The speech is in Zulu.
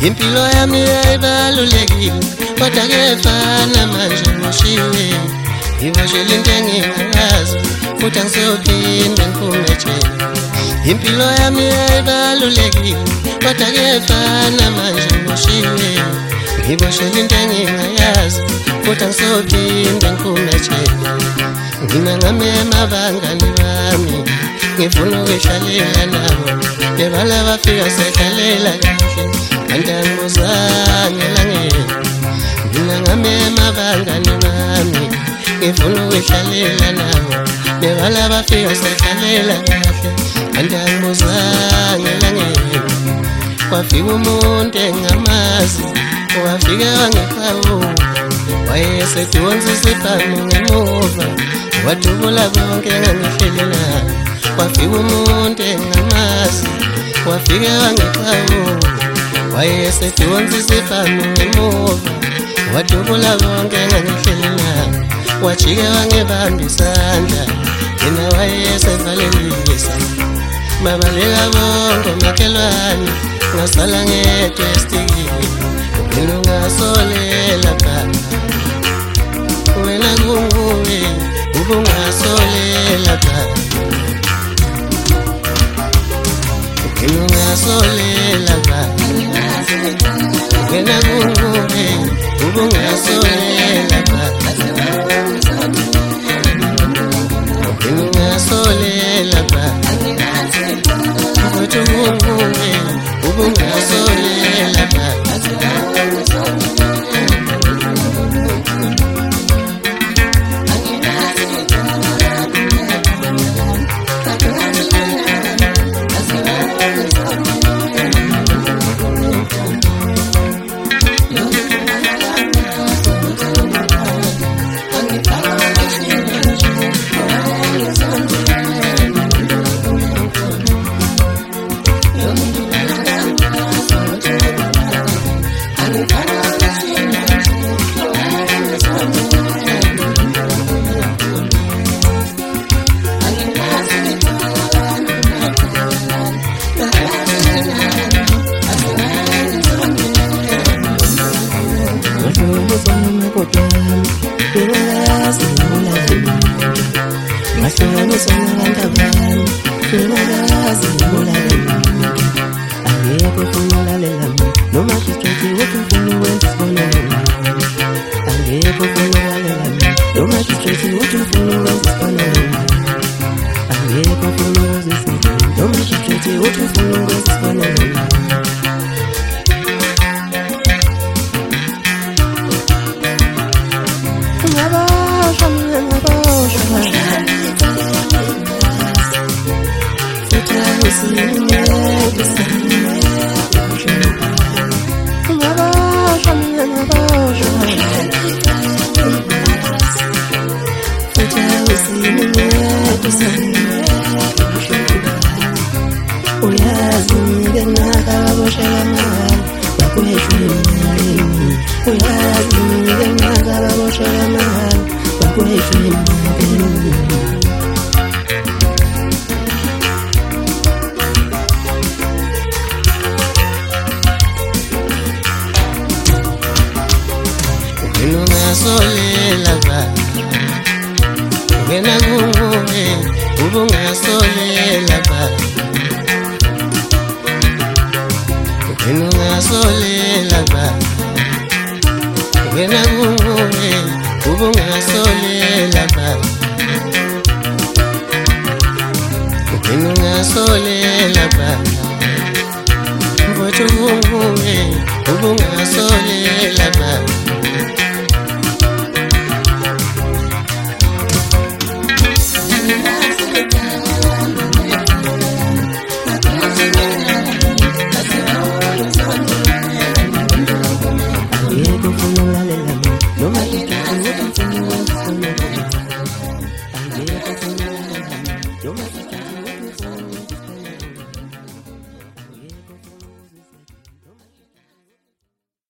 impilo yami ayibalulekile kodwa kefana manje ngoshiwe ngiboshele into engingayazi futhi angiseyophinda ngiphume ejele impilo yami ayibalulekile kodwa kefana manje ngoshiwe ngiboshele into engingayazi futhi angiseyophinda ngiphume ejele ngina ngamema abangani bami ngifuna ukudlalela nabo lebala bafika sedlalela kahle kanti angibuzange langeni ngina ngamema abangani bami ngifuna ukudlalela nabo lebala bafika sedlalela kahle kanti angibuzange langeni kwafika umuntu engamazi wafika wangeqhawu wayesedonsa isibhamu ngemuva wadubula konke engangihlelela kwafika umuntu engamazi wafika wangeqhawu wayesedonsa isibhamu ngemuva wadubula konke engangihlelela wajika wangebamba isandla yena wayesevalelisa mabaleka bonke makhelwane ngasala ngedwa estikini wena ungasolela phana wena kunguwe ubungasolela phana wena ungasolela phana wena kunguwe ubungasolela phana wena ungasolela phana ukuthi kunguwe ubungasolela phana Solela phana wena kunguwe ubungasolela phana wena ungasolela phana wena kunguwe ubungasolela phana wena ungasolela phana mfowethu kunguwe ubungasolela phana Yo me